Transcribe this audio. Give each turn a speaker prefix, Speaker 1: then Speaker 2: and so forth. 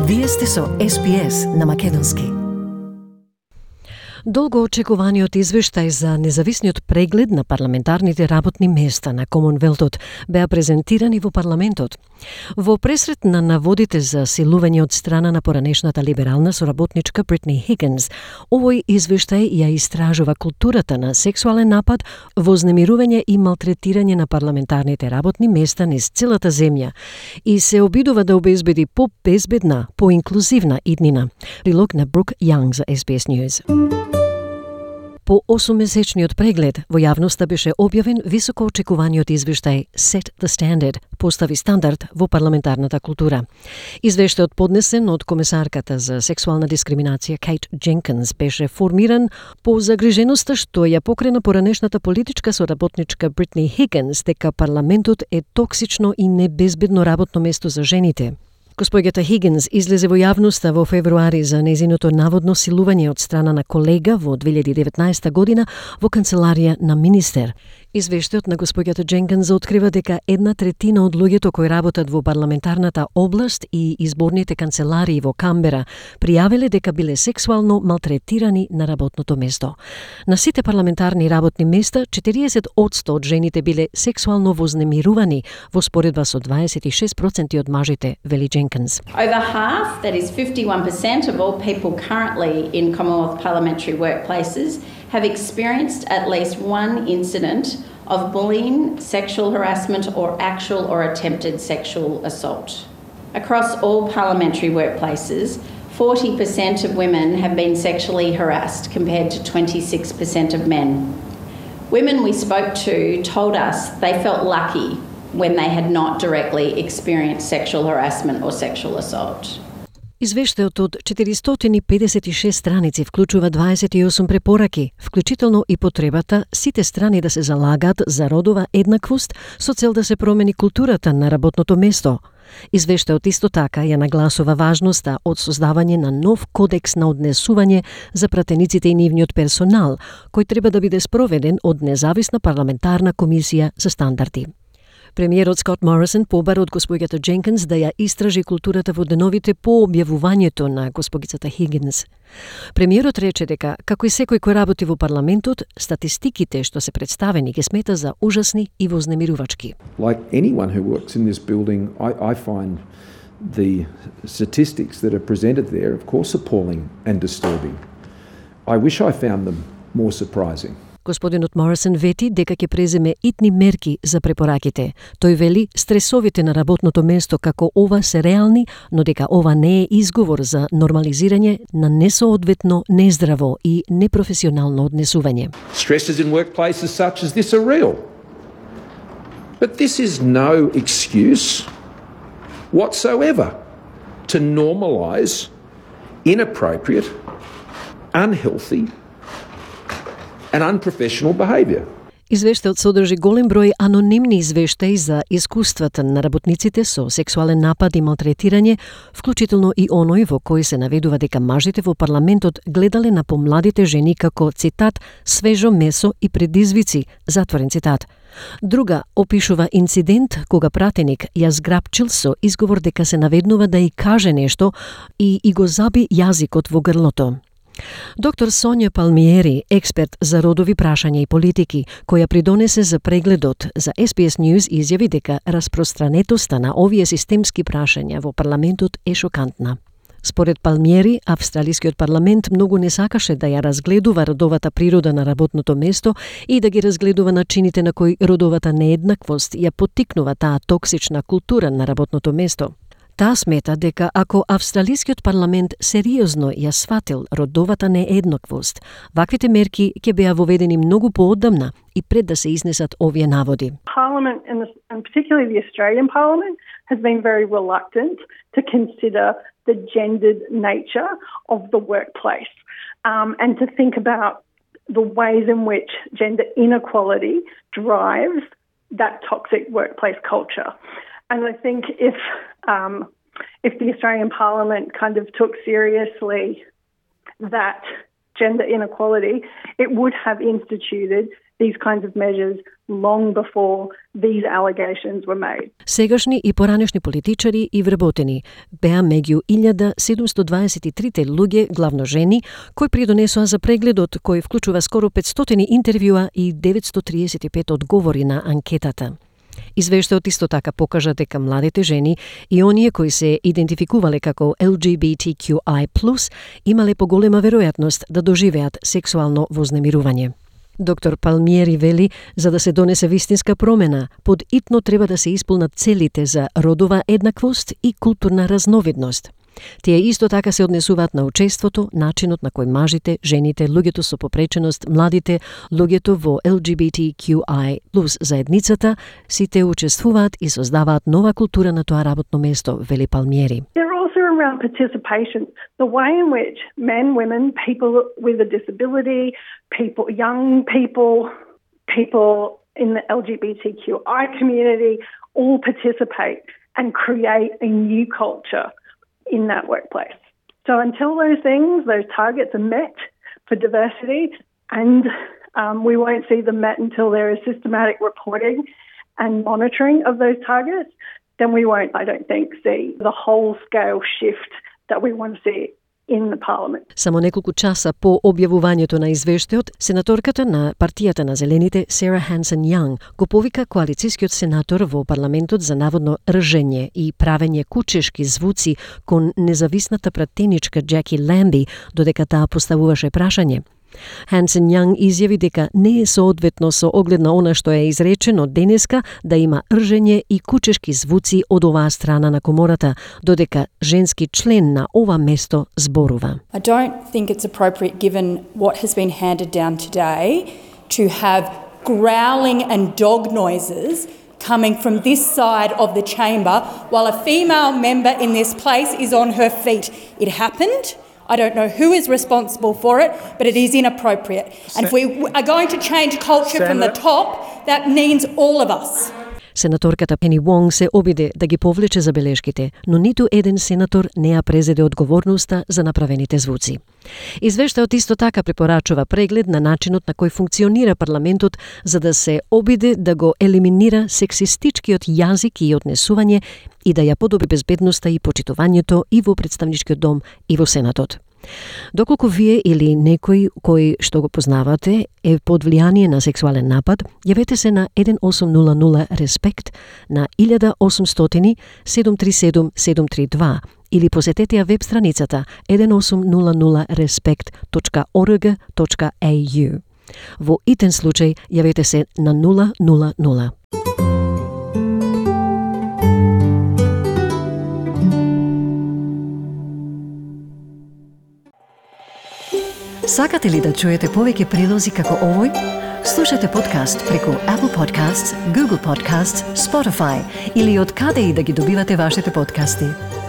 Speaker 1: Вие сте со SPS на Македонски. Долго очекуваниот извештај за независниот преглед на парламентарните работни места на Комонвелтот беа презентирани во парламентот. Во пресрет на наводите за силување од страна на поранешната либерална соработничка Бритни Хигинс, овој извештај ја истражува културата на сексуален напад, вознемирување и малтретирање на парламентарните работни места низ целата земја и се обидува да обезбеди по-безбедна, по-инклузивна иднина. Прилог на Брук Јанг за SBS News. По 8-месечниот преглед во јавноста беше објавен високо очекуваниот извештај Set the Standard, постави стандард во парламентарната култура. Извештајот поднесен од комесарката за сексуална дискриминација Кейт Дженкинс беше формиран по загриженоста што ја покрена поранешната политичка соработничка Бритни Хигинс дека парламентот е токсично и небезбедно работно место за жените. Госпоѓата Хигинс излезе во јавноста во февруари за нејзиното наводно силување од страна на колега во 2019 година во канцеларија на министер. Извештајот на госпоѓата Дженкинс открива дека 1/3 од луѓето кои работат во парламентарната област и изборните канцеларии во Камбера пријавиле дека биле сексуално малтретирани на работното место. На сите парламентарни работни места 40% од жените биле сексуално вознемирувани во споредба со 26% од мажите, вели Дженкинс.
Speaker 2: Over half, that is 51% of all people currently in Commonwealth parliamentary workplaces have experienced at least one incident of bullying, sexual harassment or actual or attempted sexual assault. Across all parliamentary workplaces, 40% of women have been sexually harassed compared to 26% of men. Women we spoke to told us they felt lucky when they had not directly experienced sexual harassment or sexual assault.
Speaker 1: Извештајот од 456 страници вклучува 28 препораки, вклучително и потребата сите страни да се залагаат за родова еднаквост со цел да се промени културата на работното место. Извештајот исто така ја нагласува важноста од создавање на нов кодекс на однесување за пратениците и нивниот персонал, кој треба да биде спроведен од независна парламентарна комисија за стандарди. Премиерот Скот Морисон побара од госпоѓата Дженкинс да ја истражи културата во деновите по објавувањето на госпогицата Хигинс. Премиерот рече дека, како и секој кој работи во парламентот, статистиките што се представени ги смета за ужасни и вознемирувачки.
Speaker 3: Like anyone who works in this building, I find the statistics that are presented there, of course, appalling and disturbing. I wish I found them more surprising.
Speaker 1: Господинот Морисон вети дека ќе преземе итни мерки за препораките. Тој вели стресовите на работното место како ова се реални, но дека ова не е изговор за нормализирање на несоодветно, нездраво и непрофесионално однесување.
Speaker 3: Stresses in workplaces such as this are real. But this is no excuse whatsoever to normalise inappropriate, unhealthy and unprofessional behaviour.
Speaker 1: Извештајот содржи голем број анонимни извештаи за искуствата на работниците со сексуален напад и малтретирање, вклучително и оној во кој се наведува дека мажите во парламентот гледале на помладите жени како, цитат, свежо месо и предизвици, затворен цитат. Друга опишува инцидент кога пратеник ја зграпчил со изговор дека се наведнува да и каже нешто и го заби јазикот во грлото. Доктор Сонја Палмиери, експерт за родови прашања и политики, која придонесе за прегледот за SBS News, изјави дека распространетоста на овие системски прашања во парламентот е шокантна. Според Палмиери, австралискиот парламент многу не сакаше да ја разгледува родовата природа на работното место и да ги разгледува начините на кои родовата нееднаквост ја поттикнува таа токсична култура на работното место. Таа смета дека ако австралискиот парламент сериозно ја сватил родовата нееднаквост, ваквите мерки ќе беа воведени многу поодамна и пред да се изнесат овие наводи.
Speaker 4: Parliament, and particularly the Australian Parliament, has been very reluctant to consider the gendered nature of the workplace and to think about the ways in which gender inequality drives that toxic workplace culture. And I think if the Australian Parliament kind of took seriously that gender inequality, it would have instituted these kinds of measures long before these allegations were made.
Speaker 1: Сегашни и поранешни политичари и вработени беа меѓу 1723 луѓе, главно жени, кои придонесоа за прегледот кој вклучува скоро 500 интервјуа и 935 одговори на анкетата. Извештајот исто така покажа дека младите жени и оние кои се идентификувале како LGBTQI+, имале поголема веројатност да доживеат сексуално вознемирување. Доктор Палмиери вели, за да се донесе вистинска промена, подитно треба да се исполнат целите за родова еднаквост и културна разновидност. Тие исто така се однесуваат на учеството, начинот на кој мажите, жените, луѓето со попреченост, младите, луѓето во LGBTQI+ заедницата, сите учествуваат и создаваат нова култура на тоа работно место, вели Палмиери.
Speaker 4: They're also around participation, the way in which men, women, people with a disability, people, young people in the LGBTQI community all participate and create a new culture in that workplace. So until those targets are met for diversity, and we won't see them met until there is systematic reporting and monitoring of those targets, then we won't, I don't think, see the whole-scale shift that we want to see in the parliament.
Speaker 1: Само неколку часа по објавувањето на извештајот, сенаторката на партијата на Зелените Сара Хансен Јанг го повика коалицискиот сенатор во парламентот за наводно ржење и правење кучешки звуци кон независната пратеничка Джеки Ламби, додека таа поставуваше прашање. Хансен Јанг изјави дека не е соодветно со оглед на она што е изречено денеска да има ржење и кучешки звуци од оваа страна на комората, додека женски член на ова место зборува.
Speaker 5: I don't think it's appropriate given what has been handed down today to have growling and dog noises coming from this side of the chamber while a female member in this place is on her feet. It happened. I don't know who is responsible for it, but it is inappropriate. And if we are going to change culture from the top, that means all of us.
Speaker 1: Сенаторката Пени Вонг се обиде да ги повлече забелешките, но ниту еден сенатор не ја презеде одговорноста за направените звуци. Извештајот исто така препорачува преглед на начинот на кој функционира парламентот за да се обиде да го елиминира сексистичкиот јазик и однесување и да ја подобри безбедноста и почитувањето и во представничкиот дом и во Сенатот. Доколку вие или некој кој што го познавате е под влијание на сексуален напад, јавете се на 1800 Респект на 1800 737 732 или посетете ја веб страницата 1800respect.org.au. Во итен случај јавете се на 000. Сакате ли да чуете повеќе прилози како овој? Слушате подкаст преку Apple Podcasts, Google Podcasts, Spotify или од каде и да ги добивате вашите подкасти.